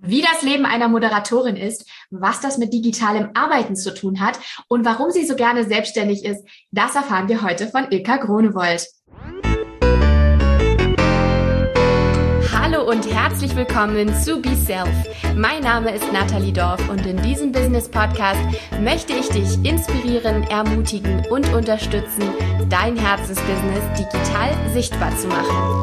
Wie das Leben einer Moderatorin ist, was das mit digitalem Arbeiten zu tun hat und warum sie so gerne selbstständig ist, das erfahren wir heute von Ilka Gronewold. Hallo und herzlich willkommen zu Be Self. Mein Name ist Nathalie Dorf und in diesem Business-Podcast möchte ich dich inspirieren, ermutigen und unterstützen, dein Herzensbusiness digital sichtbar zu machen.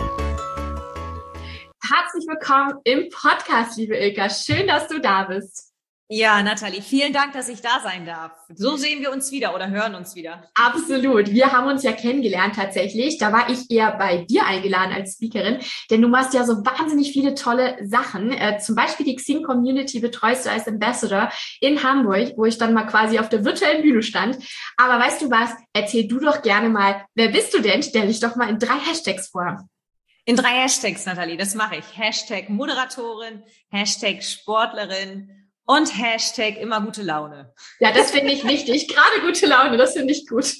Herzlich willkommen im Podcast, liebe Ilka. Schön, dass du da bist. Ja, Nathalie, vielen Dank, dass ich da sein darf. So sehen wir uns wieder oder hören uns wieder. Absolut. Wir haben uns ja kennengelernt tatsächlich. Da war ich eher bei dir eingeladen als Speakerin, denn du machst ja so wahnsinnig viele tolle Sachen. Zum Beispiel die Xing-Community betreust du als Ambassador in Hamburg, wo ich dann mal quasi auf der virtuellen Bühne stand. Aber weißt du was? Erzähl du doch gerne mal, wer bist du denn? Stell dich doch mal in 3 Hashtags vor. In 3 Hashtags, Nathalie, das mache ich. Hashtag Moderatorin, Hashtag Sportlerin und Hashtag immer gute Laune. Ja, das finde ich wichtig. Gerade gute Laune, das finde ich gut.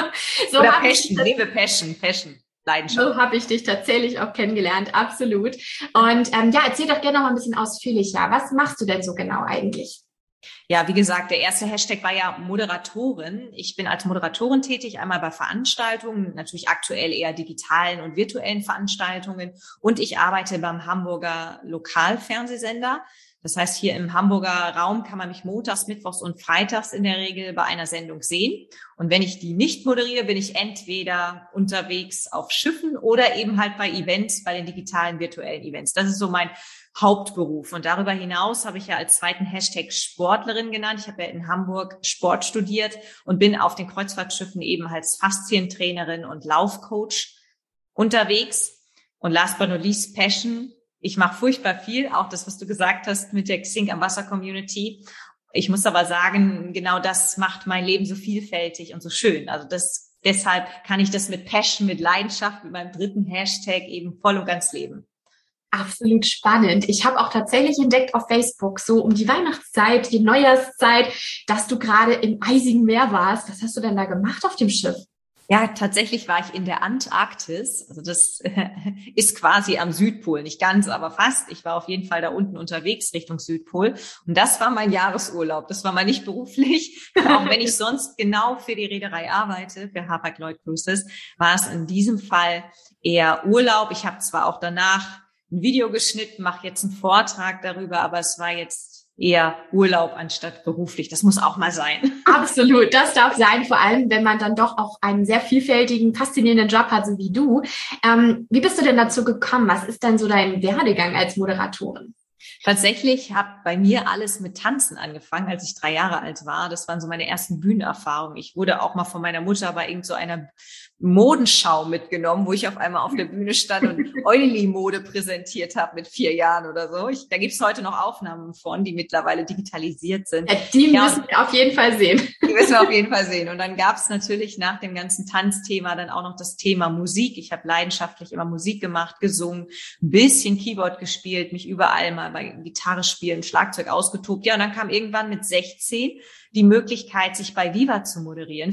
So oder Passion, lebe Passion, Leidenschaft. So habe ich dich tatsächlich auch kennengelernt, absolut. Und erzähl doch gerne noch mal ein bisschen ausführlicher. Was machst du denn so genau eigentlich? Ja, wie gesagt, der erste Hashtag war ja Moderatorin. Ich bin als Moderatorin tätig, einmal bei Veranstaltungen, natürlich aktuell eher digitalen und virtuellen Veranstaltungen. Und ich arbeite beim Hamburger Lokalfernsehsender. Das heißt, hier im Hamburger Raum kann man mich montags, mittwochs und freitags in der Regel bei einer Sendung sehen. Und wenn ich die nicht moderiere, bin ich entweder unterwegs auf Schiffen oder eben halt bei Events, bei den digitalen, virtuellen Events. Das ist so mein Hauptberuf. Und darüber hinaus habe ich ja als zweiten Hashtag Sportlerin genannt. Ich habe ja in Hamburg Sport studiert und bin auf den Kreuzfahrtschiffen eben als Faszientrainerin und Laufcoach unterwegs. Und last but not least Passion. Ich mache furchtbar viel, auch das, was du gesagt hast mit der Xing am Wasser Community. Ich muss aber sagen, genau das macht mein Leben so vielfältig und so schön. Also deshalb kann ich das mit Passion, mit Leidenschaft, mit meinem dritten Hashtag eben voll und ganz leben. Absolut spannend. Ich habe auch tatsächlich entdeckt auf Facebook, so um die Weihnachtszeit, die Neujahrszeit, dass du gerade im eisigen Meer warst. Was hast du denn da gemacht auf dem Schiff? Ja, tatsächlich war ich in der Antarktis. Also das ist quasi am Südpol, nicht ganz, aber fast. Ich war auf jeden Fall da unten unterwegs Richtung Südpol. Und das war mein Jahresurlaub. Das war mal nicht beruflich, auch wenn ich sonst genau für die Reederei arbeite, für Hapag-Lloyd Cruises, war es in diesem Fall eher Urlaub. Ich habe zwar auch danach ein Video geschnitten, mache jetzt einen Vortrag darüber, aber es war jetzt eher Urlaub anstatt beruflich. Das muss auch mal sein. Absolut, das darf sein, vor allem, wenn man dann doch auch einen sehr vielfältigen, faszinierenden Job hat, so wie du. Wie bist du denn dazu gekommen? Was ist denn so dein Werdegang als Moderatorin? Tatsächlich hat bei mir alles mit Tanzen angefangen, als ich 3 Jahre alt war. Das waren so meine ersten Bühnenerfahrungen. Ich wurde auch mal von meiner Mutter bei irgend so einer Modenschau mitgenommen, wo ich auf einmal auf der Bühne stand und Euli-Mode präsentiert habe mit 4 Jahren oder so. Da gibt's heute noch Aufnahmen von, die mittlerweile digitalisiert sind. Ja, die müssen wir auf jeden Fall sehen. Die müssen wir auf jeden Fall sehen. Und dann gab's natürlich nach dem ganzen Tanzthema dann auch noch das Thema Musik. Ich habe leidenschaftlich immer Musik gemacht, gesungen, ein bisschen Keyboard gespielt, mich überall mal bei Gitarre spielen, Schlagzeug ausgetobt. Ja, und dann kam irgendwann mit 16 die Möglichkeit, sich bei Viva zu moderieren,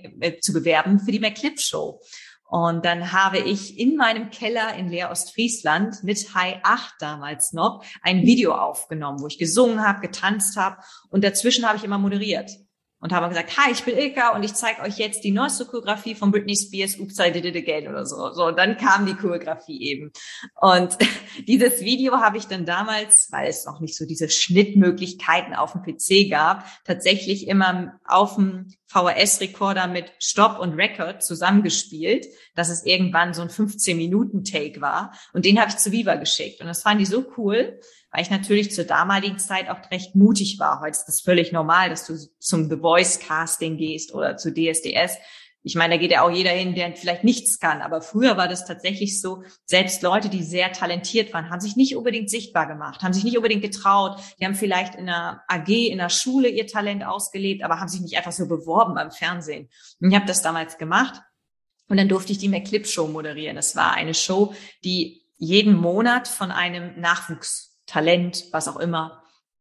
zu bewerben für die McClip-Show. Und dann habe ich in meinem Keller in Leer Ostfriesland mit High 8 damals noch ein Video aufgenommen, wo ich gesungen habe, getanzt habe und dazwischen habe ich immer moderiert. Und habe gesagt, hi, ich bin Ilka und ich zeige euch jetzt die neueste Choreografie von Britney Spears, Oops, I Did It Again oder so. So, und dann kam die Choreografie eben. Und dieses Video habe ich dann damals, weil es noch nicht so diese Schnittmöglichkeiten auf dem PC gab, tatsächlich immer auf dem VHS-Rekorder mit Stop und Record zusammengespielt, dass es irgendwann so ein 15-Minuten-Take war. Und den habe ich zu Viva geschickt. Und das fanden die so cool, weil ich natürlich zur damaligen Zeit auch recht mutig war. Heute ist das völlig normal, dass du zum The Voice Casting gehst oder zu DSDS. Ich meine, da geht ja auch jeder hin, der vielleicht nichts kann. Aber früher war das tatsächlich so, selbst Leute, die sehr talentiert waren, haben sich nicht unbedingt sichtbar gemacht, haben sich nicht unbedingt getraut. Die haben vielleicht in einer AG, in der Schule ihr Talent ausgelebt, aber haben sich nicht einfach so beworben beim Fernsehen. Und ich habe das damals gemacht. Und dann durfte ich die McClip-Show moderieren. Das war eine Show, die jeden Monat von einem Nachwuchstalent, was auch immer,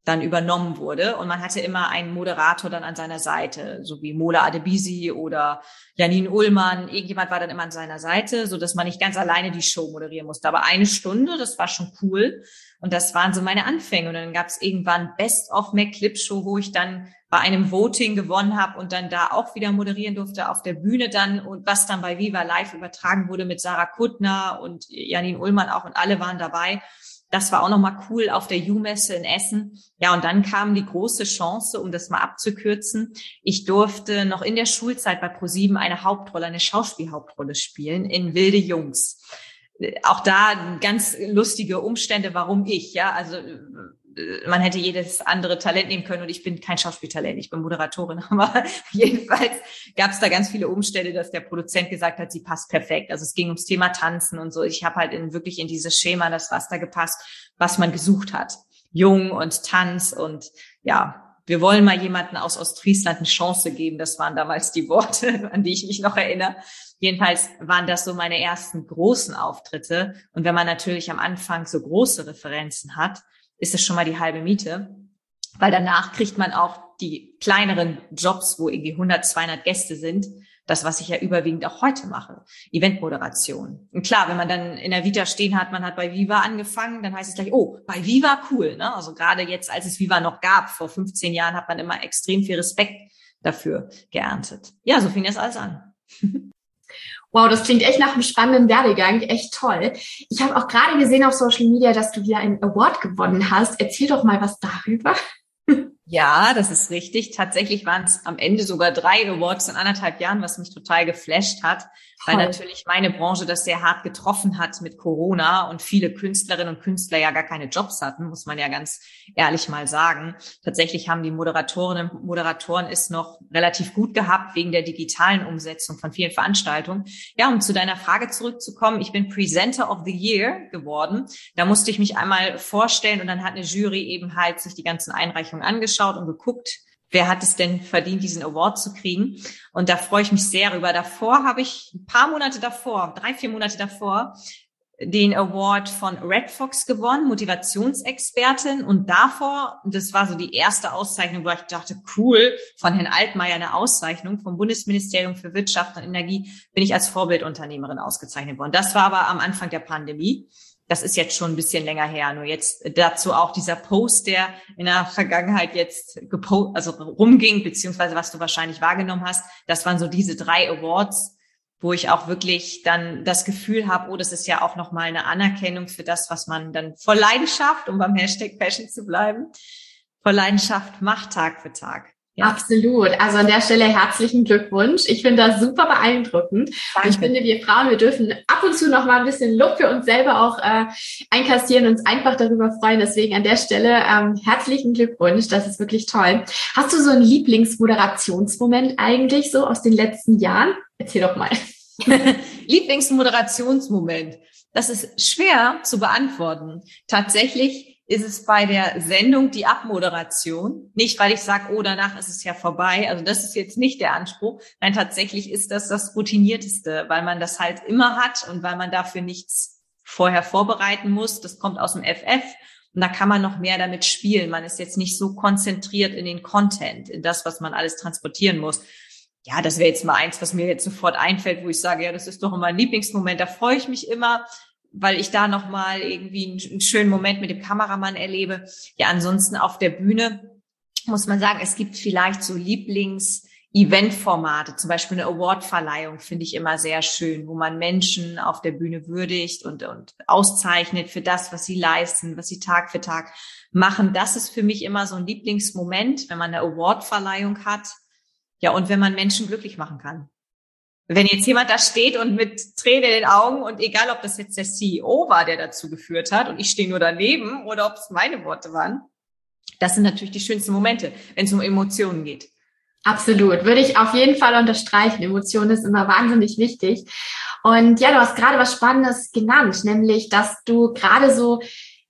dann übernommen wurde. Und man hatte immer einen Moderator dann an seiner Seite, so wie Mola Adebisi oder Janine Ullmann. Irgendjemand war dann immer an seiner Seite, so dass man nicht ganz alleine die Show moderieren musste. Aber 1 Stunde, das war schon cool. Und das waren so meine Anfänge. Und dann gab es irgendwann Best of Mac Clip Show, wo ich dann bei einem Voting gewonnen habe und dann da auch wieder moderieren durfte auf der Bühne dann, und was dann bei Viva Live übertragen wurde mit Sarah Kuttner und Janine Ullmann auch, und alle waren dabei. Das war auch nochmal cool auf der U-Messe in Essen. Ja, und dann kam die große Chance, um das mal abzukürzen. Ich durfte noch in der Schulzeit bei ProSieben eine Hauptrolle, eine Schauspielhauptrolle spielen in Wilde Jungs. Auch da ganz lustige Umstände, warum ich, ja, also man hätte jedes andere Talent nehmen können und ich bin kein Schauspieltalent, ich bin Moderatorin, aber jedenfalls gab es da ganz viele Umstände, dass der Produzent gesagt hat, sie passt perfekt. Also es ging ums Thema Tanzen und so. Ich habe halt wirklich in dieses Schema, das Raster gepasst, was man gesucht hat. Jung und Tanz und ja, wir wollen mal jemanden aus Ostfriesland eine Chance geben. Das waren damals die Worte, an die ich mich noch erinnere. Jedenfalls waren das so meine ersten großen Auftritte. Und wenn man natürlich am Anfang so große Referenzen hat, ist es schon mal die halbe Miete, weil danach kriegt man auch die kleineren Jobs, wo irgendwie 100, 200 Gäste sind. Das, was ich ja überwiegend auch heute mache, Eventmoderation. Und klar, wenn man dann in der Vita stehen hat, man hat bei Viva angefangen, dann heißt es gleich, oh, bei Viva cool, ne? Also gerade jetzt, als es Viva noch gab, vor 15 Jahren, hat man immer extrem viel Respekt dafür geerntet. Ja, so fing das alles an. Wow, das klingt echt nach einem spannenden Werdegang, echt toll. Ich habe auch gerade gesehen auf Social Media, dass du wieder einen Award gewonnen hast. Erzähl doch mal was darüber. Ja, das ist richtig. Tatsächlich waren es am Ende sogar 3 Awards in 1,5 Jahren, was mich total geflasht hat, weil natürlich meine Branche das sehr hart getroffen hat mit Corona und viele Künstlerinnen und Künstler ja gar keine Jobs hatten, muss man ja ganz ehrlich mal sagen. Tatsächlich haben die Moderatorinnen und Moderatoren es noch relativ gut gehabt wegen der digitalen Umsetzung von vielen Veranstaltungen. Ja, um zu deiner Frage zurückzukommen, ich bin Presenter of the Year geworden. Da musste ich mich einmal vorstellen und dann hat eine Jury eben halt sich die ganzen Einreichungen angeschaut und geguckt, wer hat es denn verdient, diesen Award zu kriegen. Und da freue ich mich sehr drüber. Davor habe ich 3-4 Monate davor, den Award von Red Fox gewonnen, Motivationsexpertin. Und davor, das war so die erste Auszeichnung, wo ich dachte, cool, von Herrn Altmaier eine Auszeichnung vom Bundesministerium für Wirtschaft und Energie, bin ich als Vorbildunternehmerin ausgezeichnet worden. Das war aber am Anfang der Pandemie. Das ist jetzt schon ein bisschen länger her. Nur jetzt dazu auch dieser Post, der in der Vergangenheit jetzt rumging, beziehungsweise was du wahrscheinlich wahrgenommen hast. Das waren so diese 3 Awards, wo ich auch wirklich dann das Gefühl habe, oh, das ist ja auch nochmal eine Anerkennung für das, was man dann vor Leidenschaft, um beim Hashtag Passion zu bleiben, vor Leidenschaft macht Tag für Tag. Ja. Absolut. Also an der Stelle herzlichen Glückwunsch. Ich finde das super beeindruckend. Danke. Ich finde, wir Frauen, wir dürfen ab und zu noch mal ein bisschen Lob für uns selber auch einkassieren und uns einfach darüber freuen. Deswegen an der Stelle herzlichen Glückwunsch. Das ist wirklich toll. Hast du so einen Lieblingsmoderationsmoment eigentlich so aus den letzten Jahren? Erzähl doch mal. Lieblingsmoderationsmoment. Das ist schwer zu beantworten. Tatsächlich ist es bei der Sendung die Abmoderation. Nicht, weil ich sage, oh, danach ist es ja vorbei. Also das ist jetzt nicht der Anspruch. Nein, tatsächlich ist das Routinierteste, weil man das halt immer hat und weil man dafür nichts vorher vorbereiten muss. Das kommt aus dem FF und da kann man noch mehr damit spielen. Man ist jetzt nicht so konzentriert in den Content, in das, was man alles transportieren muss. Ja, das wäre jetzt mal eins, was mir jetzt sofort einfällt, wo ich sage, ja, das ist doch immer ein Lieblingsmoment. Da freue ich mich immer, weil ich da nochmal irgendwie einen schönen Moment mit dem Kameramann erlebe. Ja, ansonsten auf der Bühne muss man sagen, es gibt vielleicht so Lieblings-Event-Formate, zum Beispiel eine Award-Verleihung finde ich immer sehr schön, wo man Menschen auf der Bühne würdigt und auszeichnet für das, was sie leisten, was sie Tag für Tag machen. Das ist für mich immer so ein Lieblingsmoment, wenn man eine Award-Verleihung hat. Ja, und wenn man Menschen glücklich machen kann. Wenn jetzt jemand da steht und mit Tränen in den Augen und egal, ob das jetzt der CEO war, der dazu geführt hat und ich stehe nur daneben oder ob es meine Worte waren, das sind natürlich die schönsten Momente, wenn es um Emotionen geht. Absolut, würde ich auf jeden Fall unterstreichen. Emotionen ist immer wahnsinnig wichtig. Und ja, du hast gerade was Spannendes genannt, nämlich, dass du gerade so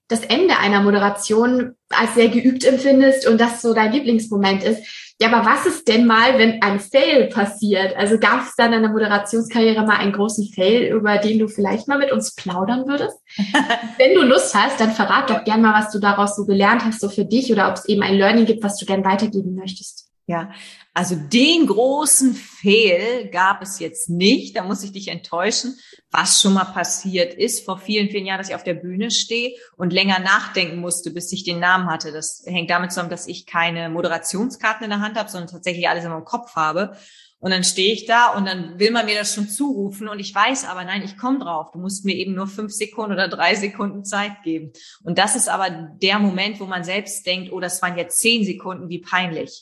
das Ende einer Moderation als sehr geübt empfindest und das so dein Lieblingsmoment ist. Ja, aber was ist denn mal, wenn ein Fail passiert? Also gab es dann in deiner Moderationskarriere mal einen großen Fail, über den du vielleicht mal mit uns plaudern würdest? Wenn du Lust hast, dann verrat doch gern mal, was du daraus so gelernt hast, so für dich, oder ob es eben ein Learning gibt, was du gern weitergeben möchtest. Ja, also den großen Fail gab es jetzt nicht. Da muss ich dich enttäuschen. Was schon mal passiert ist vor vielen, vielen Jahren, dass ich auf der Bühne stehe und länger nachdenken musste, bis ich den Namen hatte. Das hängt damit zusammen, dass ich keine Moderationskarten in der Hand habe, sondern tatsächlich alles in meinem Kopf habe. Und dann stehe ich da und dann will man mir das schon zurufen und ich weiß aber, nein, ich komme drauf. Du musst mir eben nur 5 Sekunden oder 3 Sekunden Zeit geben. Und das ist aber der Moment, wo man selbst denkt, oh, das waren jetzt 10 Sekunden, wie peinlich.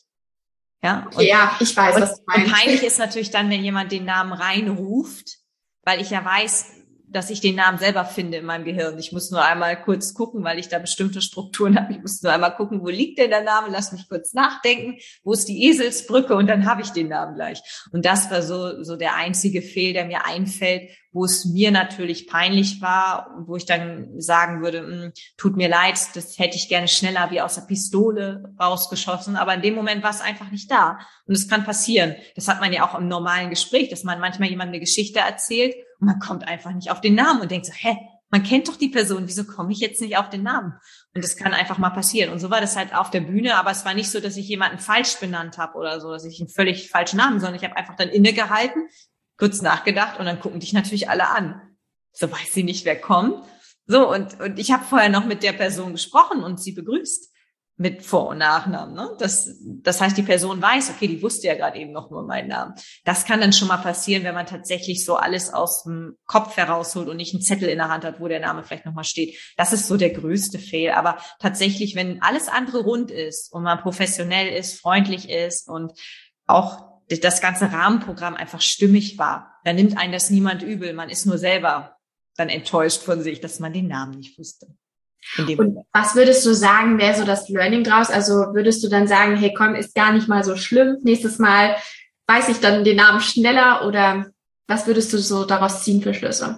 Ja, okay, ja, ich weiß, was du meinst. Und peinlich ist natürlich dann, wenn jemand den Namen reinruft, weil ich ja weiß, dass ich den Namen selber finde in meinem Gehirn. Ich muss nur einmal kurz gucken, weil ich da bestimmte Strukturen habe. Ich muss nur einmal gucken, wo liegt denn der Name? Lass mich kurz nachdenken. Wo ist die Eselsbrücke? Und dann habe ich den Namen gleich. Und das war so der einzige Fehl, der mir einfällt, wo es mir natürlich peinlich war und wo ich dann sagen würde, tut mir leid, das hätte ich gerne schneller wie aus der Pistole rausgeschossen. Aber in dem Moment war es einfach nicht da. Und es kann passieren. Das hat man ja auch im normalen Gespräch, dass man manchmal jemandem eine Geschichte erzählt und man kommt einfach nicht auf den Namen und denkt so, man kennt doch die Person, wieso komme ich jetzt nicht auf den Namen? Und das kann einfach mal passieren. Und so war das halt auf der Bühne, aber es war nicht so, dass ich jemanden falsch benannt habe oder so, dass ich einen völlig falschen Namen, sondern ich habe einfach dann innegehalten, kurz nachgedacht und dann gucken dich natürlich alle an. So weiß sie nicht, wer kommt. So, und ich habe vorher noch mit der Person gesprochen und sie begrüßt mit Vor- und Nachnamen. Ne? Das heißt, die Person weiß, okay, die wusste ja gerade eben noch nur meinen Namen. Das kann dann schon mal passieren, wenn man tatsächlich so alles aus dem Kopf herausholt und nicht einen Zettel in der Hand hat, wo der Name vielleicht nochmal steht. Das ist so der größte Fail. Aber tatsächlich, wenn alles andere rund ist und man professionell ist, freundlich ist und auch das ganze Rahmenprogramm einfach stimmig war, dann nimmt einen das niemand übel. Man ist nur selber dann enttäuscht von sich, dass man den Namen nicht wusste. Und was würdest du sagen, wäre so das Learning draus? Also würdest du dann sagen, hey, komm, ist gar nicht mal so schlimm. Nächstes Mal weiß ich dann den Namen schneller, oder was würdest du so daraus ziehen für Schlüsse?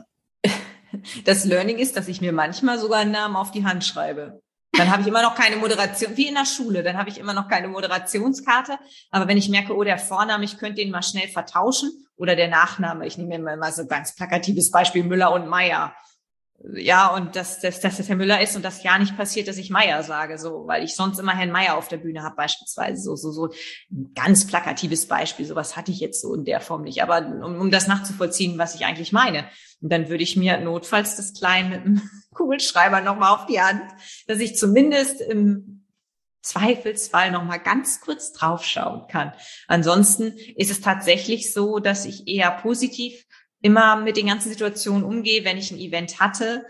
Das Learning ist, dass ich mir manchmal sogar einen Namen auf die Hand schreibe. Dann habe ich immer noch keine Moderation, wie in der Schule, dann habe ich immer noch keine Moderationskarte. Aber wenn ich merke, oh, der Vorname, ich könnte den mal schnell vertauschen, oder der Nachname, ich nehme mir mal so ein ganz plakatives Beispiel, Müller und Meier. Ja, und dass das Herr Müller ist und das ja nicht passiert, dass ich Meier sage, so, weil ich sonst immer Herrn Meier auf der Bühne habe beispielsweise, so ein ganz plakatives Beispiel, sowas hatte ich jetzt so in der Form nicht, aber um das nachzuvollziehen, was ich eigentlich meine. Und dann würde ich mir notfalls das Klein mit einem Kugelschreiber nochmal auf die Hand, dass ich zumindest im Zweifelsfall nochmal ganz kurz draufschauen kann. Ansonsten ist es tatsächlich so, dass ich eher positiv immer mit den ganzen Situationen umgehe, wenn ich ein Event hatte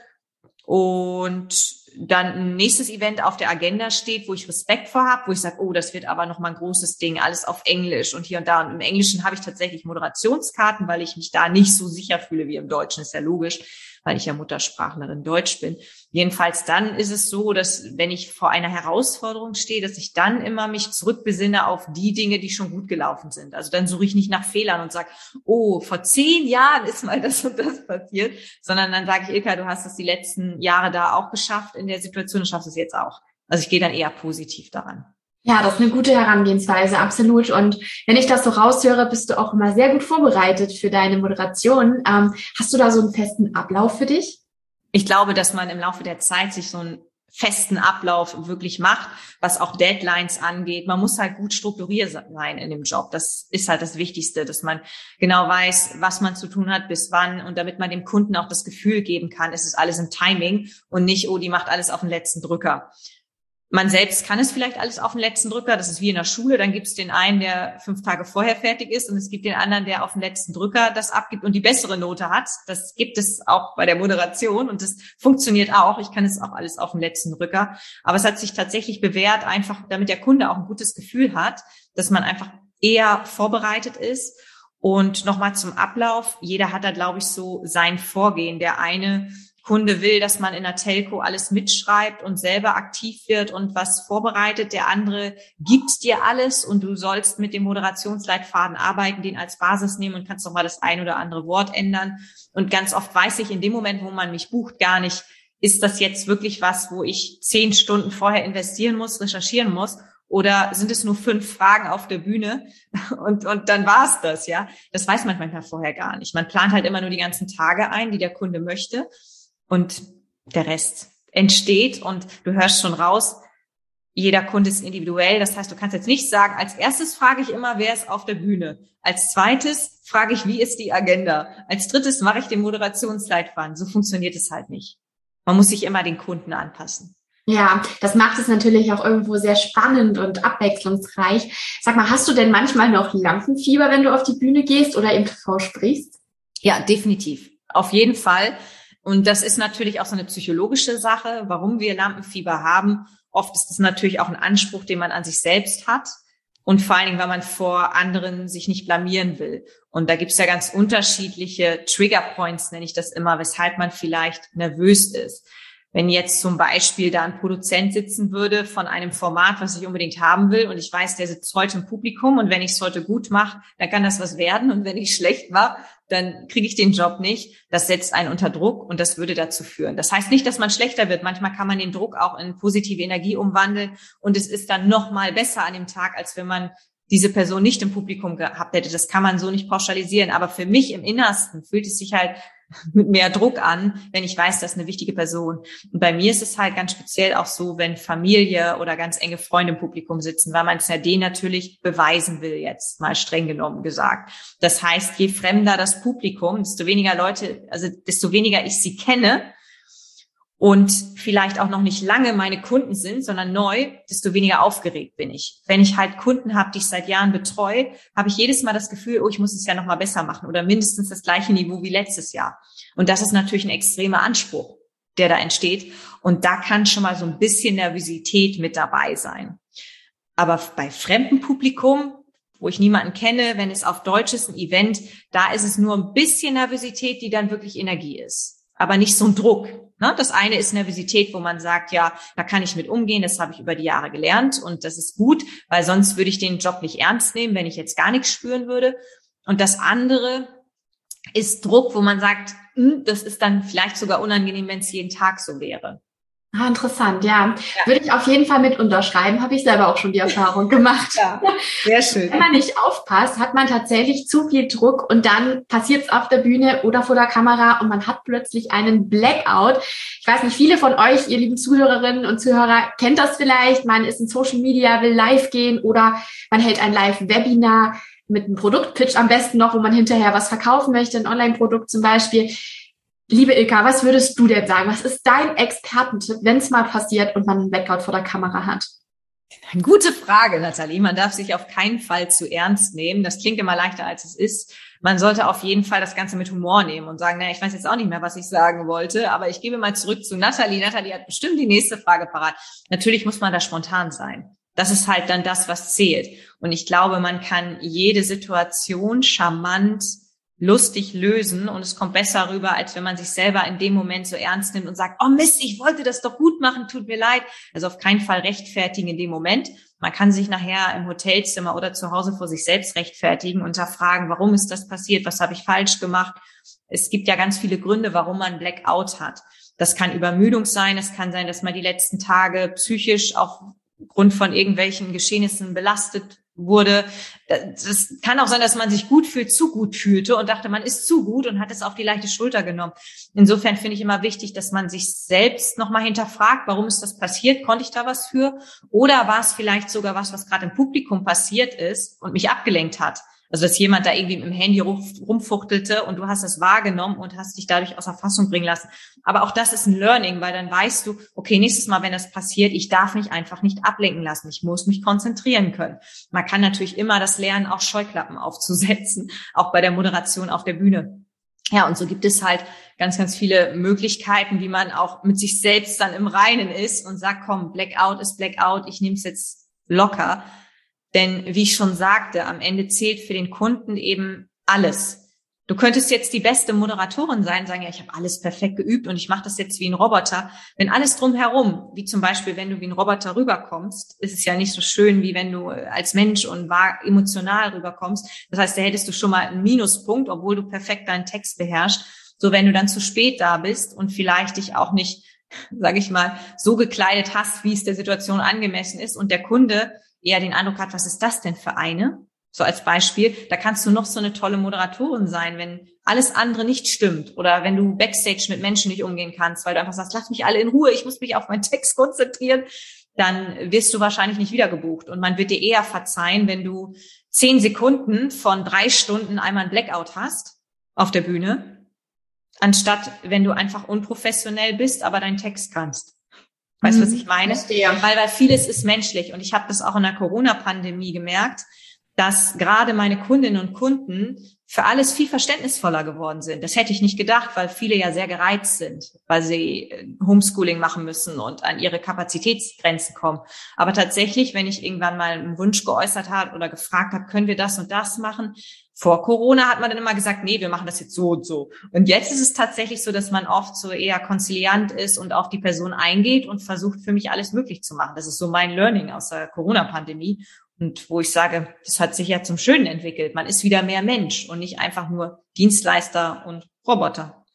und dann ein nächstes Event auf der Agenda steht, wo ich Respekt vor habe, wo ich sage, oh, das wird aber nochmal ein großes Ding, alles auf Englisch und hier und da. Und im Englischen habe ich tatsächlich Moderationskarten, weil ich mich da nicht so sicher fühle wie im Deutschen, ist ja logisch, weil ich ja Muttersprachlerin Deutsch bin. Jedenfalls dann ist es so, dass wenn ich vor einer Herausforderung stehe, dass ich dann immer mich zurückbesinne auf die Dinge, die schon gut gelaufen sind. Also dann suche ich nicht nach Fehlern und sage, oh, vor 10 Jahren ist mal das und das passiert, sondern dann sage ich, Ilka, du hast es die letzten Jahre da auch geschafft in der Situation, du schaffst es jetzt auch. Also ich gehe dann eher positiv daran. Ja, das ist eine gute Herangehensweise, absolut. Und wenn ich das so raushöre, bist du auch immer sehr gut vorbereitet für deine Moderation. Hast du da so einen festen Ablauf für dich? Ich glaube, dass man im Laufe der Zeit sich so einen festen Ablauf wirklich macht, was auch Deadlines angeht. Man muss halt gut strukturiert sein in dem Job. Das ist halt das Wichtigste, dass man genau weiß, was man zu tun hat, bis wann, und damit man dem Kunden auch das Gefühl geben kann, es ist alles im Timing und nicht, oh, die macht alles auf den letzten Drücker. Man selbst kann es vielleicht alles auf den letzten Drücker. Das ist wie in der Schule. Dann gibt es den einen, der 5 Tage vorher fertig ist, und es gibt den anderen, der auf den letzten Drücker das abgibt und die bessere Note hat. Das gibt es auch bei der Moderation und das funktioniert auch. Ich kann es auch alles auf den letzten Drücker. Aber es hat sich tatsächlich bewährt, einfach damit der Kunde auch ein gutes Gefühl hat, dass man einfach eher vorbereitet ist. Und nochmal zum Ablauf. Jeder hat da, glaube ich, so sein Vorgehen. Der eine Kunde will, dass man in der Telco alles mitschreibt und selber aktiv wird und was vorbereitet. Der andere gibt dir alles und du sollst mit dem Moderationsleitfaden arbeiten, den als Basis nehmen und kannst noch mal das ein oder andere Wort ändern. Und ganz oft weiß ich in dem Moment, wo man mich bucht, gar nicht, ist das jetzt wirklich was, wo ich 10 Stunden vorher investieren muss, recherchieren muss? Oder sind es nur 5 Fragen auf der Bühne und dann war's das, ja? Das weiß man manchmal vorher gar nicht. Man plant halt immer nur die ganzen Tage ein, die der Kunde möchte, und der Rest entsteht, und du hörst schon raus, jeder Kunde ist individuell. Das heißt, du kannst jetzt nicht sagen, als erstes frage ich immer, wer ist auf der Bühne? Als zweites frage ich, wie ist die Agenda? Als drittes mache ich den Moderationsleitfaden. So funktioniert es halt nicht. Man muss sich immer den Kunden anpassen. Ja, das macht es natürlich auch irgendwo sehr spannend und abwechslungsreich. Sag mal, hast du denn manchmal noch Lampenfieber, wenn du auf die Bühne gehst oder im TV sprichst? Ja, definitiv. Auf jeden Fall. Und das ist natürlich auch so eine psychologische Sache, warum wir Lampenfieber haben. Oft ist es natürlich auch ein Anspruch, den man an sich selbst hat. Und vor allen Dingen, weil man vor anderen sich nicht blamieren will. Und da gibt's ja ganz unterschiedliche Triggerpoints, nenne ich das immer, weshalb man vielleicht nervös ist. Wenn jetzt zum Beispiel da ein Produzent sitzen würde von einem Format, was ich unbedingt haben will, und ich weiß, der sitzt heute im Publikum, und wenn ich es heute gut mache, dann kann das was werden, und wenn ich schlecht mache, dann kriege ich den Job nicht. Das setzt einen unter Druck, und das würde dazu führen. Das heißt nicht, dass man schlechter wird. Manchmal kann man den Druck auch in positive Energie umwandeln, und es ist dann noch mal besser an dem Tag, als wenn man diese Person nicht im Publikum gehabt hätte. Das kann man so nicht pauschalisieren. Aber für mich im Innersten fühlt es sich halt mit mehr Druck an, wenn ich weiß, das ist eine wichtige Person. Und bei mir ist es halt ganz speziell auch so, wenn Familie oder ganz enge Freunde im Publikum sitzen, weil man es ja denen natürlich beweisen will, jetzt mal streng genommen gesagt. Das heißt, je fremder das Publikum, desto weniger Leute, also desto weniger ich sie kenne und vielleicht auch noch nicht lange meine Kunden sind, sondern neu, desto weniger aufgeregt bin ich. Wenn ich halt Kunden habe, die ich seit Jahren betreue, habe ich jedes Mal das Gefühl, oh, ich muss es ja noch mal besser machen oder mindestens das gleiche Niveau wie letztes Jahr. Und das ist natürlich ein extremer Anspruch, der da entsteht. Und da kann schon mal so ein bisschen Nervosität mit dabei sein. Aber bei fremdem Publikum, wo ich niemanden kenne, wenn es auf Deutsch ist, ein Event, da ist es nur ein bisschen Nervosität, die dann wirklich Energie ist. Aber nicht so ein Druck. Das eine ist Nervosität, wo man sagt, ja, da kann ich mit umgehen, das habe ich über die Jahre gelernt und das ist gut, weil sonst würde ich den Job nicht ernst nehmen, wenn ich jetzt gar nichts spüren würde. Und das andere ist Druck, wo man sagt, das ist dann vielleicht sogar unangenehm, wenn es jeden Tag so wäre. Ah, interessant, ja. Würde ich auf jeden Fall mit unterschreiben, habe ich selber auch schon die Erfahrung gemacht. Ja, sehr schön. Wenn man nicht aufpasst, hat man tatsächlich zu viel Druck und dann passiert es auf der Bühne oder vor der Kamera und man hat plötzlich einen Blackout. Ich weiß nicht, viele von euch, ihr lieben Zuhörerinnen und Zuhörer, kennt das vielleicht. Man ist in Social Media, will live gehen oder man hält ein Live-Webinar mit einem Produktpitch am besten noch, wo man hinterher was verkaufen möchte, ein Online-Produkt zum Beispiel. Liebe Ilka, was würdest du denn sagen? Was ist dein Expertentipp, wenn es mal passiert und man einen Blackout vor der Kamera hat? Gute Frage, Nathalie. Man darf sich auf keinen Fall zu ernst nehmen. Das klingt immer leichter, als es ist. Man sollte auf jeden Fall das Ganze mit Humor nehmen und sagen, naja, ich weiß jetzt auch nicht mehr, was ich sagen wollte, aber ich gebe mal zurück zu Nathalie. Nathalie hat bestimmt die nächste Frage parat. Natürlich muss man da spontan sein. Das ist halt dann das, was zählt. Und ich glaube, man kann jede Situation charmant, lustig lösen und es kommt besser rüber, als wenn man sich selber in dem Moment so ernst nimmt und sagt, oh Mist, ich wollte das doch gut machen, tut mir leid. Also auf keinen Fall rechtfertigen in dem Moment. Man kann sich nachher im Hotelzimmer oder zu Hause vor sich selbst rechtfertigen und hinterfragen, warum ist das passiert, was habe ich falsch gemacht. Es gibt ja ganz viele Gründe, warum man Blackout hat. Das kann Übermüdung sein, es kann sein, dass man die letzten Tage psychisch aufgrund von irgendwelchen Geschehnissen belastet wurde. Das kann auch sein, dass man sich gut fühlt, zu gut fühlte und dachte, man ist zu gut und hat es auf die leichte Schulter genommen. Insofern finde ich immer wichtig, dass man sich selbst nochmal hinterfragt, warum ist das passiert? Konnte ich da was für? Oder war es vielleicht sogar was gerade im Publikum passiert ist und mich abgelenkt hat? Also, dass jemand da irgendwie mit dem Handy rumfuchtelte und du hast das wahrgenommen und hast dich dadurch außer Fassung bringen lassen. Aber auch das ist ein Learning, weil dann weißt du, okay, nächstes Mal, wenn das passiert, ich darf mich einfach nicht ablenken lassen. Ich muss mich konzentrieren können. Man kann natürlich immer das lernen, auch Scheuklappen aufzusetzen, auch bei der Moderation auf der Bühne. Ja, und so gibt es halt ganz, ganz viele Möglichkeiten, wie man auch mit sich selbst dann im Reinen ist und sagt, komm, Blackout ist Blackout, ich nehme es jetzt locker. Denn wie ich schon sagte, am Ende zählt für den Kunden eben alles. Du könntest jetzt die beste Moderatorin sein, sagen, ja, ich habe alles perfekt geübt und ich mache das jetzt wie ein Roboter. Wenn alles drumherum, wie zum Beispiel, wenn du wie ein Roboter rüberkommst, ist es ja nicht so schön, wie wenn du als Mensch und emotional rüberkommst. Das heißt, da hättest du schon mal einen Minuspunkt, obwohl du perfekt deinen Text beherrschst. So, wenn du dann zu spät da bist und vielleicht dich auch nicht sage ich mal, so gekleidet hast, wie es der Situation angemessen ist und der Kunde eher den Eindruck hat, was ist das denn für eine? So als Beispiel, da kannst du noch so eine tolle Moderatorin sein, wenn alles andere nicht stimmt oder wenn du Backstage mit Menschen nicht umgehen kannst, weil du einfach sagst, lass mich alle in Ruhe, ich muss mich auf meinen Text konzentrieren, dann wirst du wahrscheinlich nicht wieder gebucht. Und man wird dir eher verzeihen, wenn du 10 Sekunden von 3 Stunden einmal ein Blackout hast auf der Bühne, anstatt wenn du einfach unprofessionell bist, aber deinen Text kannst. Weißt du, was ich meine? Weil vieles ist menschlich. Und ich habe das auch in der Corona-Pandemie gemerkt, dass gerade meine Kundinnen und Kunden für alles viel verständnisvoller geworden sind. Das hätte ich nicht gedacht, weil viele ja sehr gereizt sind, weil sie Homeschooling machen müssen und an ihre Kapazitätsgrenzen kommen. Aber tatsächlich, wenn ich irgendwann mal einen Wunsch geäußert habe oder gefragt habe, können wir das und das machen? Vor Corona hat man dann immer gesagt, nee, wir machen das jetzt so und so. Und jetzt ist es tatsächlich so, dass man oft so eher konziliant ist und auf die Person eingeht und versucht, für mich alles möglich zu machen. Das ist so mein Learning aus der Corona-Pandemie. Und wo ich sage, das hat sich ja zum Schönen entwickelt. Man ist wieder mehr Mensch und nicht einfach nur Dienstleister und Roboter.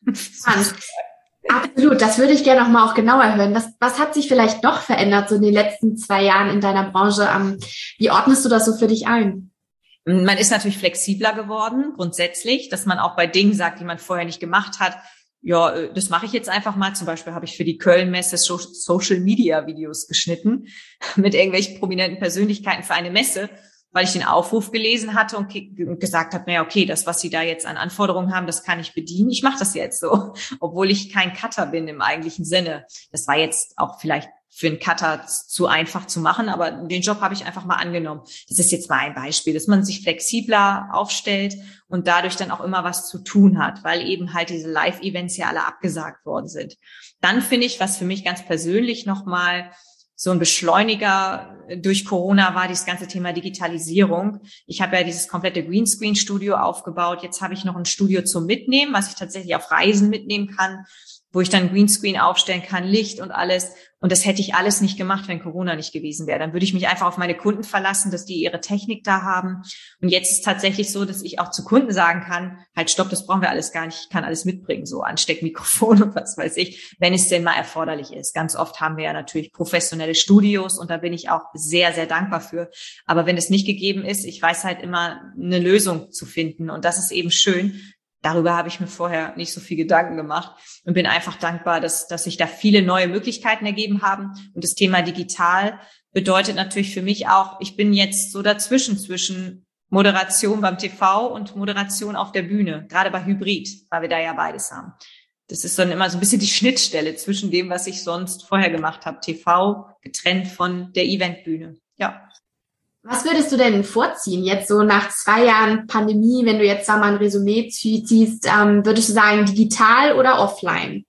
Absolut, das würde ich gerne noch mal auch genauer hören. Was hat sich vielleicht noch verändert so in den letzten 2 Jahren in deiner Branche? Wie ordnest du das so für dich ein? Man ist natürlich flexibler geworden, grundsätzlich, dass man auch bei Dingen sagt, die man vorher nicht gemacht hat. Ja, das mache ich jetzt einfach mal. Zum Beispiel habe ich für die Köln-Messe Social-Media-Videos geschnitten mit irgendwelchen prominenten Persönlichkeiten für eine Messe, weil ich den Aufruf gelesen hatte und gesagt habe, naja, okay, das, was Sie da jetzt an Anforderungen haben, das kann ich bedienen. Ich mache das jetzt so, obwohl ich kein Cutter bin im eigentlichen Sinne. Das war jetzt auch vielleicht für einen Cutter zu einfach zu machen, aber den Job habe ich einfach mal angenommen. Das ist jetzt mal ein Beispiel, dass man sich flexibler aufstellt und dadurch dann auch immer was zu tun hat, weil eben halt diese Live-Events ja alle abgesagt worden sind. Dann finde ich, was für mich ganz persönlich nochmal so ein Beschleuniger durch Corona war, dieses ganze Thema Digitalisierung. Ich habe ja dieses komplette Greenscreen-Studio aufgebaut. Jetzt habe ich noch ein Studio zum Mitnehmen, was ich tatsächlich auf Reisen mitnehmen kann, wo ich dann Greenscreen aufstellen kann, Licht und alles. Und das hätte ich alles nicht gemacht, wenn Corona nicht gewesen wäre. Dann würde ich mich einfach auf meine Kunden verlassen, dass die ihre Technik da haben. Und jetzt ist es tatsächlich so, dass ich auch zu Kunden sagen kann, halt stopp, das brauchen wir alles gar nicht, ich kann alles mitbringen, so Ansteckmikrofon und was weiß ich, wenn es denn mal erforderlich ist. Ganz oft haben wir ja natürlich professionelle Studios und da bin ich auch sehr, sehr dankbar für. Aber wenn es nicht gegeben ist, ich weiß halt immer eine Lösung zu finden und das ist eben schön. Darüber habe ich mir vorher nicht so viel Gedanken gemacht und bin einfach dankbar, dass sich da viele neue Möglichkeiten ergeben haben. Und das Thema digital bedeutet natürlich für mich auch, ich bin jetzt so dazwischen, zwischen Moderation beim TV und Moderation auf der Bühne, gerade bei Hybrid, weil wir da ja beides haben. Das ist dann immer so ein bisschen die Schnittstelle zwischen dem, was ich sonst vorher gemacht habe, TV, getrennt von der Eventbühne. Ja. Was würdest du denn vorziehen, jetzt so nach 2 Jahren Pandemie, wenn du jetzt da mal ein Resümee ziehst, würdest du sagen, digital oder offline?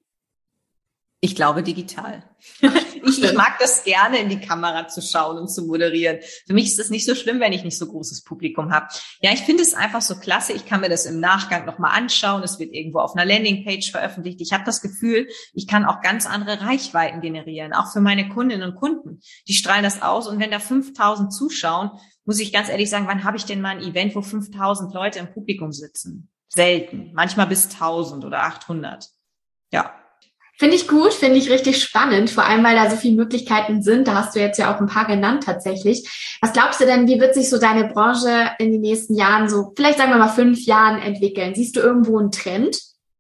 Ich glaube digital. Ich mag das gerne, in die Kamera zu schauen und zu moderieren. Für mich ist es nicht so schlimm, wenn ich nicht so großes Publikum habe. Ja, ich finde es einfach so klasse. Ich kann mir das im Nachgang nochmal anschauen. Es wird irgendwo auf einer Landingpage veröffentlicht. Ich habe das Gefühl, ich kann auch ganz andere Reichweiten generieren, auch für meine Kundinnen und Kunden. Die strahlen das aus. Und wenn da 5.000 zuschauen, muss ich ganz ehrlich sagen, wann habe ich denn mal ein Event, wo 5.000 Leute im Publikum sitzen? Selten. Manchmal bis 1.000 oder 800. Ja. Finde ich gut, finde ich richtig spannend, vor allem, weil da so viele Möglichkeiten sind. Da hast du jetzt ja auch ein paar genannt tatsächlich. Was glaubst du denn, wie wird sich so deine Branche in den nächsten Jahren, so vielleicht sagen wir mal 5 Jahren entwickeln? Siehst du irgendwo einen Trend?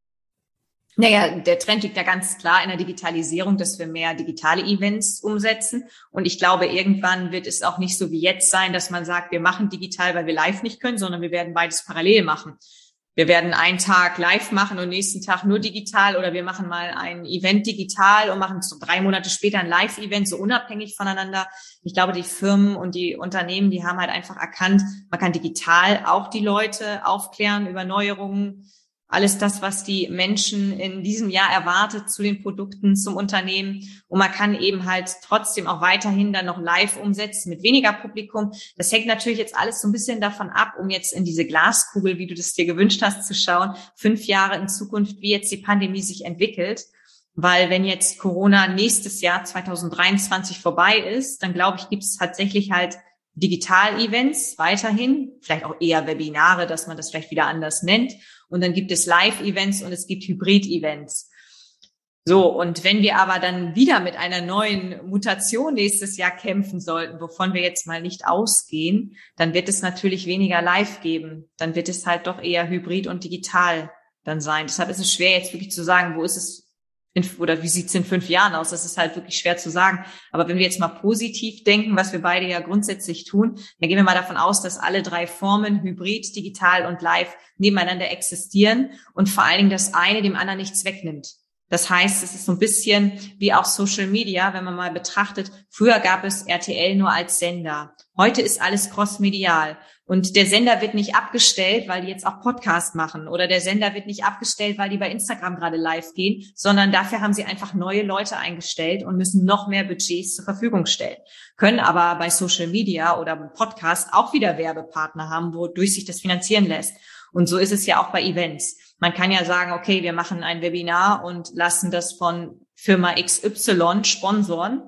Naja, der Trend liegt ja ganz klar in der Digitalisierung, dass wir mehr digitale Events umsetzen. Und ich glaube, irgendwann wird es auch nicht so wie jetzt sein, dass man sagt, wir machen digital, weil wir live nicht können, sondern wir werden beides parallel machen. Wir werden einen Tag live machen und nächsten Tag nur digital oder wir machen mal ein Event digital und machen so 3 Monate später ein Live-Event, so unabhängig voneinander. Ich glaube, die Firmen und die Unternehmen, die haben halt einfach erkannt, man kann digital auch die Leute aufklären über Neuerungen. Alles das, was die Menschen in diesem Jahr erwartet zu den Produkten, zum Unternehmen. Und man kann eben halt trotzdem auch weiterhin dann noch live umsetzen mit weniger Publikum. Das hängt natürlich jetzt alles so ein bisschen davon ab, um jetzt in diese Glaskugel, wie du das dir gewünscht hast, zu schauen, 5 Jahre in Zukunft, wie jetzt die Pandemie sich entwickelt. Weil wenn jetzt Corona nächstes Jahr 2023 vorbei ist, dann glaube ich, gibt es tatsächlich halt Digital-Events weiterhin, vielleicht auch eher Webinare, dass man das vielleicht wieder anders nennt. Und dann gibt es Live-Events und es gibt Hybrid-Events. So, und wenn wir aber dann wieder mit einer neuen Mutation nächstes Jahr kämpfen sollten, wovon wir jetzt mal nicht ausgehen, dann wird es natürlich weniger live geben. Dann wird es halt doch eher hybrid und digital dann sein. Deshalb ist es schwer jetzt wirklich zu sagen, wo ist es oder wie sieht es in 5 Jahren aus? Das ist halt wirklich schwer zu sagen. Aber wenn wir jetzt mal positiv denken, was wir beide ja grundsätzlich tun, dann gehen wir mal davon aus, dass alle 3 Formen, hybrid, digital und live, nebeneinander existieren und vor allen Dingen das eine dem anderen nichts wegnimmt. Das heißt, es ist so ein bisschen wie auch Social Media, wenn man mal betrachtet. Früher gab es RTL nur als Sender. Heute ist alles crossmedial. Und der Sender wird nicht abgestellt, weil die jetzt auch Podcast machen. Oder der Sender wird nicht abgestellt, weil die bei Instagram gerade live gehen, sondern dafür haben sie einfach neue Leute eingestellt und müssen noch mehr Budgets zur Verfügung stellen. Können aber bei Social Media oder beim Podcast auch wieder Werbepartner haben, wodurch sich das finanzieren lässt. Und so ist es ja auch bei Events. Man kann ja sagen, okay, wir machen ein Webinar und lassen das von Firma XY sponsoren.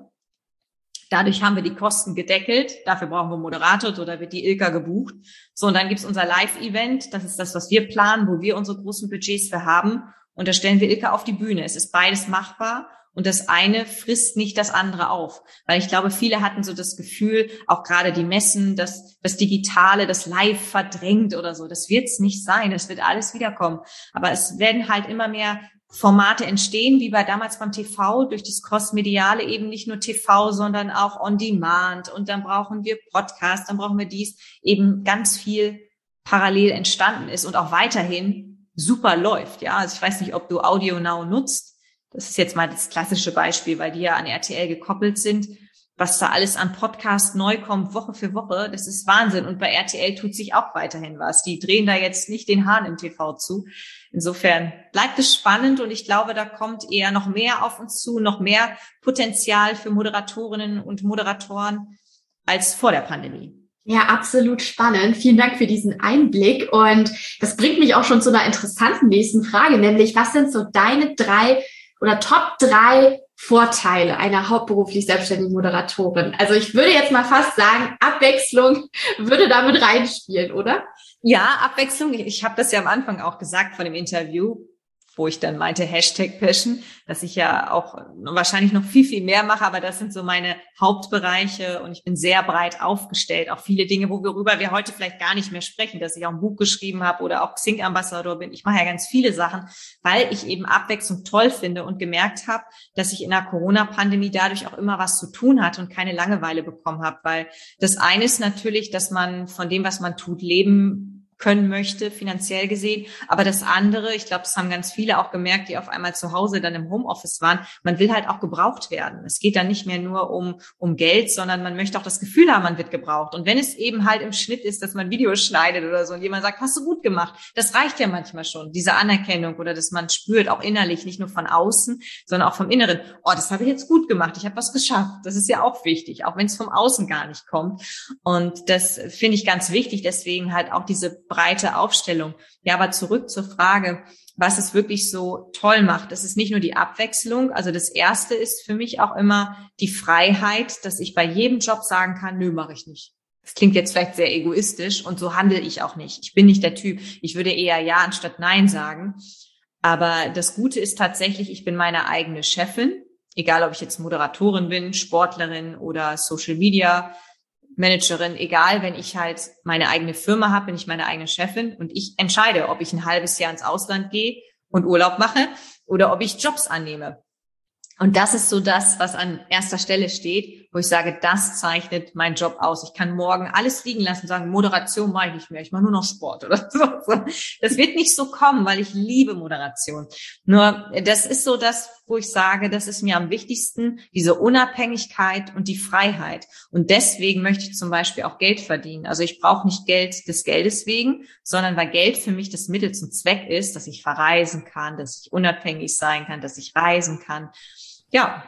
Dadurch haben wir die Kosten gedeckelt. Dafür brauchen wir einen Moderator oder wird die Ilka gebucht. So, und dann gibt's unser Live-Event. Das ist das, was wir planen, wo wir unsere großen Budgets für haben. Und da stellen wir Ilka auf die Bühne. Es ist beides machbar. Und das eine frisst nicht das andere auf. Weil ich glaube, viele hatten so das Gefühl, auch gerade die Messen, dass das Digitale, das Live verdrängt oder so. Das wird's nicht sein. Das wird alles wiederkommen. Aber es werden halt immer mehr Formate entstehen, wie bei damals beim TV, durch das Crossmediale eben nicht nur TV, sondern auch On Demand. Und dann brauchen wir Podcast, dann brauchen wir dies. Eben ganz viel parallel entstanden ist und auch weiterhin super läuft. Ja, also ich weiß nicht, ob du Audio Now nutzt. Das ist jetzt mal das klassische Beispiel, weil die ja an RTL gekoppelt sind. Was da alles an Podcast neu kommt, Woche für Woche, das ist Wahnsinn. Und bei RTL tut sich auch weiterhin was. Die drehen da jetzt nicht den Hahn im TV zu. Insofern bleibt es spannend und ich glaube, da kommt eher noch mehr auf uns zu, noch mehr Potenzial für Moderatorinnen und Moderatoren als vor der Pandemie. Ja, absolut spannend. Vielen Dank für diesen Einblick. Und das bringt mich auch schon zu einer interessanten nächsten Frage, nämlich was sind so deine 3 oder Top 3 Vorteile einer hauptberuflich selbstständigen Moderatorin? Also ich würde jetzt mal fast sagen, Abwechslung würde damit reinspielen, oder? Ja, Abwechslung. Ich habe das ja am Anfang auch gesagt von dem Interview, wo ich dann meinte #Passion, dass ich ja auch wahrscheinlich noch viel, viel mehr mache, aber das sind so meine Hauptbereiche und ich bin sehr breit aufgestellt. Auch viele Dinge, worüber wir heute vielleicht gar nicht mehr sprechen, dass ich auch ein Buch geschrieben habe oder auch Xing-Ambassador bin. Ich mache ja ganz viele Sachen, weil ich eben Abwechslung toll finde und gemerkt habe, dass ich in der Corona-Pandemie dadurch auch immer was zu tun hatte und keine Langeweile bekommen habe. Weil das eine ist natürlich, dass man von dem, was man tut, leben können möchte, finanziell gesehen. Aber das andere, ich glaube, das haben ganz viele auch gemerkt, die auf einmal zu Hause dann im Homeoffice waren, man will halt auch gebraucht werden. Es geht dann nicht mehr nur um Geld, sondern man möchte auch das Gefühl haben, man wird gebraucht. Und wenn es eben halt im Schnitt ist, dass man Videos schneidet oder so und jemand sagt, hast du gut gemacht, das reicht ja manchmal schon, diese Anerkennung oder dass man spürt, auch innerlich, nicht nur von außen, sondern auch vom Inneren, oh, das habe ich jetzt gut gemacht, ich habe was geschafft. Das ist ja auch wichtig, auch wenn es vom Außen gar nicht kommt. Und das finde ich ganz wichtig, deswegen halt auch diese breite Aufstellung. Ja, aber zurück zur Frage, was es wirklich so toll macht. Das ist nicht nur die Abwechslung. Also das Erste ist für mich auch immer die Freiheit, dass ich bei jedem Job sagen kann, nö, mache ich nicht. Das klingt jetzt vielleicht sehr egoistisch und so handle ich auch nicht. Ich bin nicht der Typ. Ich würde eher ja anstatt nein sagen. Aber das Gute ist tatsächlich, ich bin meine eigene Chefin. Egal, ob ich jetzt Moderatorin bin, Sportlerin oder Social Media Managerin, egal, wenn ich halt meine eigene Firma habe, bin ich meine eigene Chefin und ich entscheide, ob ich ein halbes Jahr ins Ausland gehe und Urlaub mache oder ob ich Jobs annehme. Und das ist so das, was an erster Stelle steht, wo ich sage, das zeichnet meinen Job aus. Ich kann morgen alles liegen lassen und sagen, Moderation mache ich nicht mehr, ich mache nur noch Sport oder so. Das wird nicht so kommen, weil ich liebe Moderation. Nur das ist so das, wo ich sage, das ist mir am wichtigsten, diese Unabhängigkeit und die Freiheit. Und deswegen möchte ich zum Beispiel auch Geld verdienen. Also ich brauche nicht Geld des Geldes wegen, sondern weil Geld für mich das Mittel zum Zweck ist, dass ich verreisen kann, dass ich unabhängig sein kann, dass ich reisen kann. Ja,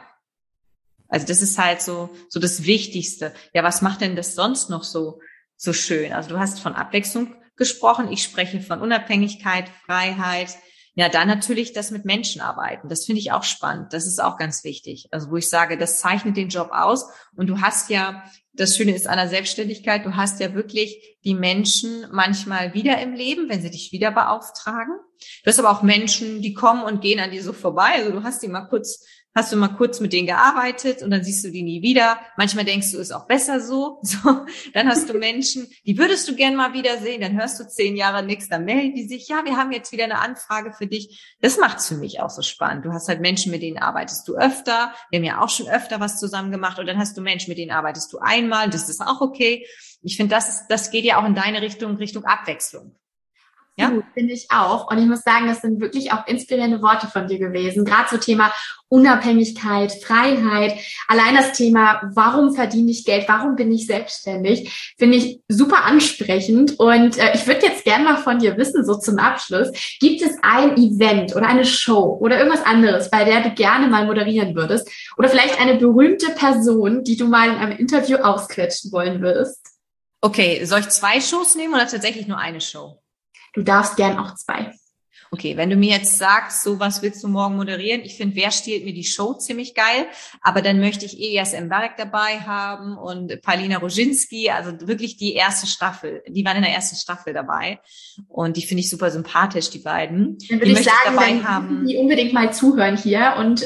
also das ist halt so das Wichtigste. Ja, was macht denn das sonst noch so schön? Also du hast von Abwechslung gesprochen. Ich spreche von Unabhängigkeit, Freiheit. Ja, dann natürlich das mit Menschen arbeiten. Das finde ich auch spannend. Das ist auch ganz wichtig. Also wo ich sage, das zeichnet den Job aus. Und du hast ja, das Schöne ist an der Selbstständigkeit, du hast ja wirklich die Menschen manchmal wieder im Leben, wenn sie dich wieder beauftragen. Du hast aber auch Menschen, die kommen und gehen an dir so vorbei. Also du hast du mal kurz mit denen gearbeitet und dann siehst du die nie wieder. Manchmal denkst du, ist auch besser so. Dann hast du Menschen, die würdest du gern mal wiedersehen. Dann hörst du 10 Jahre nichts, dann melden die sich. Ja, wir haben jetzt wieder eine Anfrage für dich. Das macht's für mich auch so spannend. Du hast halt Menschen, mit denen arbeitest du öfter. Wir haben ja auch schon öfter was zusammen gemacht. Und dann hast du Menschen, mit denen arbeitest du einmal. Das ist auch okay. Ich finde, das geht ja auch in deine Richtung Abwechslung. Ja, finde ich auch. Und ich muss sagen, das sind wirklich auch inspirierende Worte von dir gewesen. Gerade so Thema Unabhängigkeit, Freiheit, allein das Thema, warum verdiene ich Geld, warum bin ich selbstständig, finde ich super ansprechend. Und ich würde jetzt gerne mal von dir wissen, so zum Abschluss, gibt es ein Event oder eine Show oder irgendwas anderes, bei der du gerne mal moderieren würdest? Oder vielleicht eine berühmte Person, die du mal in einem Interview ausquetschen wollen würdest? Okay, soll ich 2 Shows nehmen oder tatsächlich nur eine Show? Du darfst gern auch 2. Okay, wenn du mir jetzt sagst, so was willst du morgen moderieren? Ich finde, Wer stiehlt mir die Show ziemlich geil, aber dann möchte ich Elias Mbarek dabei haben und Paulina Roginski, also wirklich die erste Staffel. Die waren in der ersten Staffel dabei und die finde ich super sympathisch, die beiden. Dann würde ich sagen, dann die unbedingt mal zuhören hier und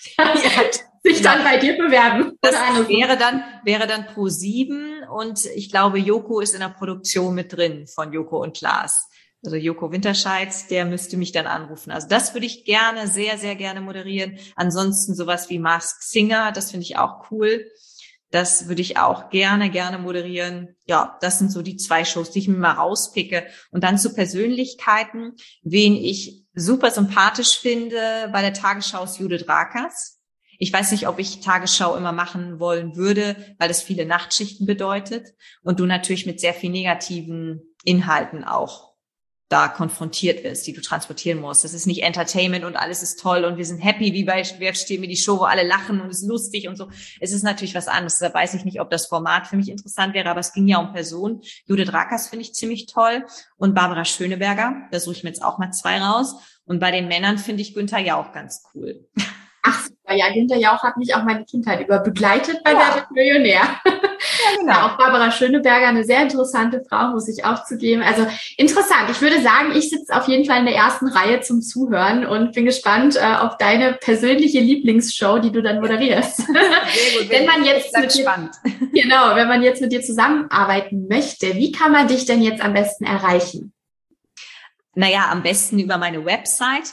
sich dann bei dir bewerben. Das wäre dann Pro7 und ich glaube, Joko ist in der Produktion mit drin von Joko und Klaas. Also Joko Winterscheid, der müsste mich dann anrufen. Also das würde ich gerne, sehr, sehr gerne moderieren. Ansonsten sowas wie Masked Singer, das finde ich auch cool. Das würde ich auch gerne moderieren. Ja, das sind so die 2 Shows, die ich mir mal rauspicke. Und dann zu Persönlichkeiten, wen ich super sympathisch finde bei der Tagesschau ist Judith Rakers. Ich weiß nicht, ob ich Tagesschau immer machen wollen würde, weil das viele Nachtschichten bedeutet und du natürlich mit sehr viel negativen Inhalten auch da konfrontiert wirst, die du transportieren musst. Das ist nicht Entertainment und alles ist toll und wir sind happy, wie bei Wer stiehlt mir die Show, wo alle lachen und es ist lustig und so. Es ist natürlich was anderes. Da weiß ich nicht, ob das Format für mich interessant wäre, aber es ging ja um Personen. Judith Rakers finde ich ziemlich toll und Barbara Schöneberger. Da suche ich mir jetzt auch mal 2 raus. Und bei den Männern finde ich Günther Jauch ganz cool. Ach super, ja, Günther Jauch hat mich auch meine Kindheit über begleitet bei Wer wird Millionär. Ja, genau. Ja, auch Barbara Schöneberger, eine sehr interessante Frau, muss ich auch zugeben. Also interessant. Ich würde sagen, ich sitze auf jeden Fall in der ersten Reihe zum Zuhören und bin gespannt auf deine persönliche Lieblingsshow, die du dann moderierst. Sehr gut, wenn man jetzt mit dir zusammenarbeiten möchte, wie kann man dich denn jetzt am besten erreichen? Naja, am besten über meine Website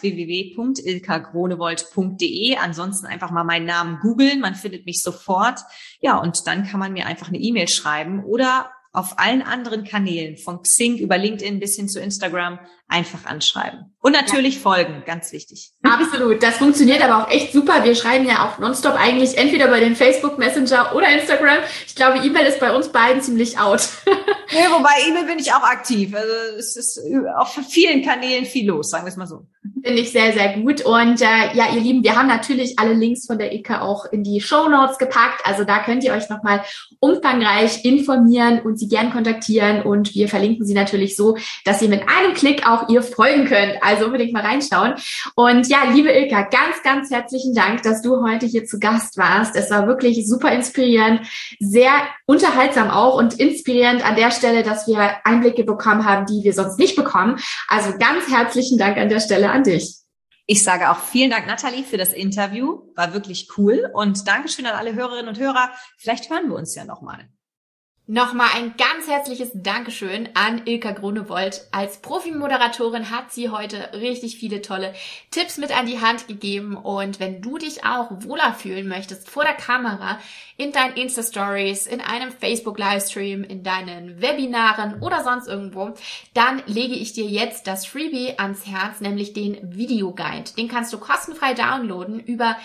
www.ilkagronewold.de. Ansonsten einfach mal meinen Namen googeln, man findet mich sofort. Ja, und dann kann man mir einfach eine E-Mail schreiben oder auf allen anderen Kanälen, von Xing über LinkedIn bis hin zu Instagram, einfach anschreiben. Und natürlich folgen, ganz wichtig. Absolut, das funktioniert aber auch echt super. Wir schreiben ja auch nonstop eigentlich entweder bei den Facebook Messenger oder Instagram. Ich glaube, E-Mail ist bei uns beiden ziemlich out. Ja, wobei E-Mail bin ich auch aktiv. Also es ist auf vielen Kanälen viel los, sagen wir es mal so. Finde ich sehr, sehr gut. Und ja, ihr Lieben, wir haben natürlich alle Links von der Ilka auch in die Shownotes gepackt. Also da könnt ihr euch nochmal umfangreich informieren und sie gern kontaktieren. Und wir verlinken sie natürlich so, dass ihr mit einem Klick auch ihr folgen könnt. Also unbedingt mal reinschauen. Und ja, liebe Ilka, ganz, ganz herzlichen Dank, dass du heute hier zu Gast warst. Es war wirklich super inspirierend, sehr unterhaltsam auch und inspirierend an der Stelle, dass wir Einblicke bekommen haben, die wir sonst nicht bekommen. Also ganz herzlichen Dank an der Stelle an dich. Ich sage auch vielen Dank, Nathalie, für das Interview. War wirklich cool. Und Dankeschön an alle Hörerinnen und Hörer. Vielleicht hören wir uns ja nochmal. Nochmal ein ganz herzliches Dankeschön an Ilka Gronewold. Als Profi-Moderatorin hat sie heute richtig viele tolle Tipps mit an die Hand gegeben. Und wenn du dich auch wohler fühlen möchtest vor der Kamera, in deinen Insta-Stories, in einem Facebook-Livestream, in deinen Webinaren oder sonst irgendwo, dann lege ich dir jetzt das Freebie ans Herz, nämlich den Videoguide. Den kannst du kostenfrei downloaden über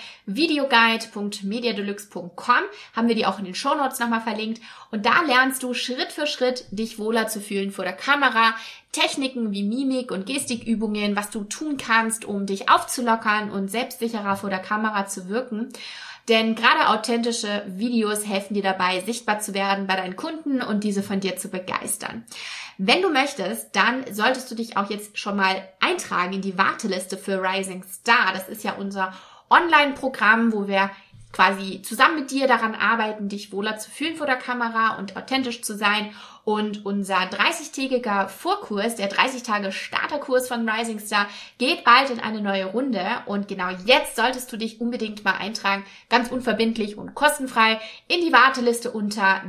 videoguide.mediadeluxe.com. Haben wir die auch in den Shownotes nochmal verlinkt. Und da lernst du Schritt für Schritt, dich wohler zu fühlen vor der Kamera, Techniken wie Mimik- und Gestikübungen, was du tun kannst, um dich aufzulockern und selbstsicherer vor der Kamera zu wirken. Denn gerade authentische Videos helfen dir dabei, sichtbar zu werden bei deinen Kunden und diese von dir zu begeistern. Wenn du möchtest, dann solltest du dich auch jetzt schon mal eintragen in die Warteliste für Rising Star. Das ist ja unser Online-Programm, wo wir quasi zusammen mit dir daran arbeiten, dich wohler zu fühlen vor der Kamera und authentisch zu sein. Und unser 30-tägiger Vorkurs, der 30-Tage-Starterkurs von Rising Star, geht bald in eine neue Runde. Und genau jetzt solltest du dich unbedingt mal eintragen, ganz unverbindlich und kostenfrei, in die Warteliste unter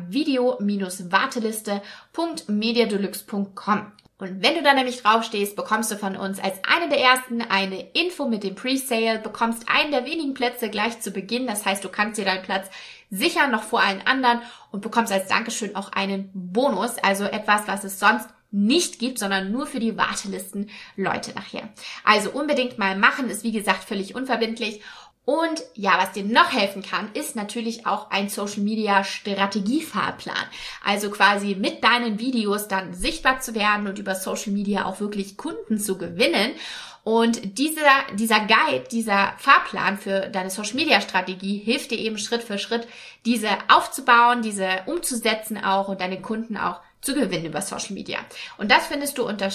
video-warteliste.mediadeluxe.com. Und wenn du da nämlich draufstehst, bekommst du von uns als eine der ersten eine Info mit dem Presale, bekommst einen der wenigen Plätze gleich zu Beginn. Das heißt, du kannst dir deinen Platz sichern, noch vor allen anderen, und bekommst als Dankeschön auch einen Bonus, also etwas, was es sonst nicht gibt, sondern nur für die Wartelisten-Leute nachher. Also unbedingt mal machen, ist wie gesagt völlig unverbindlich. Und ja, was dir noch helfen kann, ist natürlich auch ein Social-Media-Strategiefahrplan. Also quasi mit deinen Videos dann sichtbar zu werden und über Social Media auch wirklich Kunden zu gewinnen. Und dieser Guide, dieser Fahrplan für deine Social-Media-Strategie hilft dir eben Schritt für Schritt, diese aufzubauen, diese umzusetzen auch und deine Kunden auch zu gewinnen über Social Media. Und das findest du unter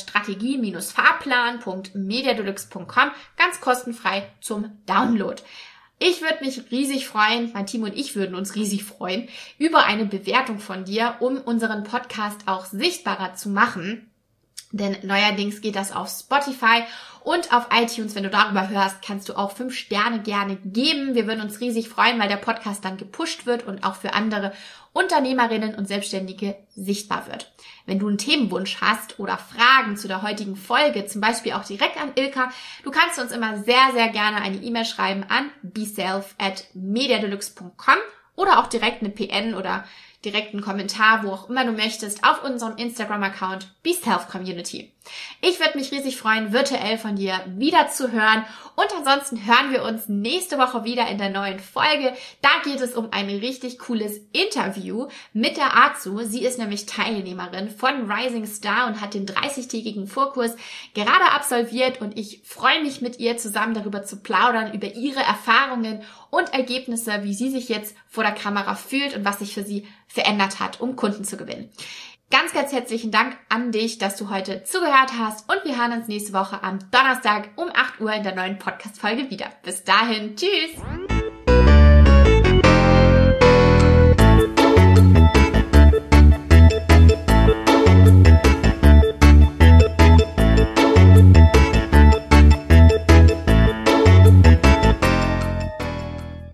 strategie-fahrplan.mediadeluxe.com ganz kostenfrei zum Download. Ich würde mich riesig freuen, mein Team und ich würden uns riesig freuen, über eine Bewertung von dir, um unseren Podcast auch sichtbarer zu machen. Denn neuerdings geht das auf Spotify und auf iTunes. Wenn du darüber hörst, kannst du auch 5 Sterne gerne geben. Wir würden uns riesig freuen, weil der Podcast dann gepusht wird und auch für andere Unternehmerinnen und Selbstständige sichtbar wird. Wenn du einen Themenwunsch hast oder Fragen zu der heutigen Folge, zum Beispiel auch direkt an Ilka, du kannst uns immer sehr, sehr gerne eine E-Mail schreiben an beself@mediadeluxe.com oder auch direkt eine PN oder direkt einen Kommentar, wo auch immer du möchtest, auf unserem Instagram-Account BeSelf-Community. Ich würde mich riesig freuen, virtuell von dir wieder zu hören. Und ansonsten hören wir uns nächste Woche wieder in der neuen Folge. Da geht es um ein richtig cooles Interview mit der Azu. Sie ist nämlich Teilnehmerin von Rising Star und hat den 30-tägigen Vorkurs gerade absolviert. Und ich freue mich, mit ihr zusammen darüber zu plaudern, über ihre Erfahrungen und Ergebnisse, wie sie sich jetzt vor der Kamera fühlt und was sich für sie verändert hat, um Kunden zu gewinnen. Ganz, ganz herzlichen Dank an dich, dass du heute zugehört hast, und wir hören uns nächste Woche am Donnerstag um 8 Uhr in der neuen Podcast-Folge wieder. Bis dahin, tschüss!